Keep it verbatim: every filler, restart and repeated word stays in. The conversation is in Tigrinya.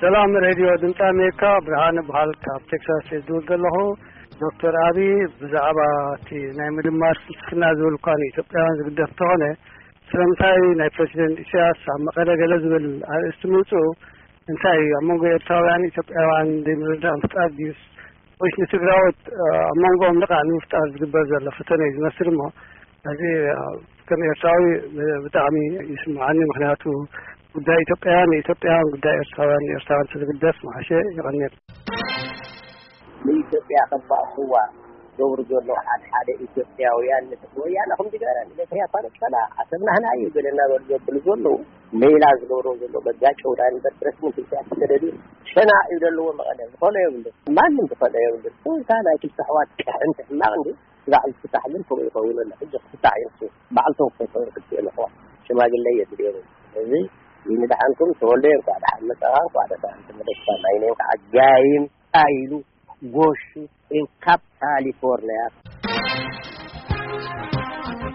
سلام راديو دمت أمريكا برهان بحال كاب تكساس يدود له دكتور أبي بزعباتي نايم دمار سنازول قاني تبقى قدرتونه سلامتاي ناي بريزيدنت إسياس عم قرق لزبل استموتو انتاي أمونغو يرتاواني تبقى عن دي مردان فتارديس وش نتقراوت أمونغو ملقع نفتاز قبازة لفتنة يزمسر ما هذه كان يرتاوي بتعمي يسمعني مخناتو ጉዳይ ኢትዮጵያን ኢትዮጵያን ጉዳይ ኤርትራውያን ኤርትራውያን ስለግደስ ማሸ ይቀነል ለኢትዮጵያ ከባሱዋ ዶብር ጆሎ ሓደ ሓደ ኢትዮጵያውያን ወያነ ከም ዲጋራን ለፍሪያ ፋነከላ አሰብናህና ይገለና ወልጀብል ዞሎ ሌላ ዝኖሮ ዞሎ በጋጨው ዳን በትረስሙት ሲያስተደዱ ሸና ይደልዎ መቀደም ሆነ ይብል ማንም ተፈለ ይብል ታና ይተحوات እንት ማንዲ ዛል ተታህልን ኮይ ኮይ ለለ እጅ ተታይንሱ ባልተው ፈሰር ከተለፈው ሽማግሌ ይደሩ እዚህ ይንዳንኩም ተወልደን ቋዳ አመጣው ቋዳ አንተ መደስታ ላይ ነው አጋይም አይሉ ጎሽ ኢን ካሊፎርኒያ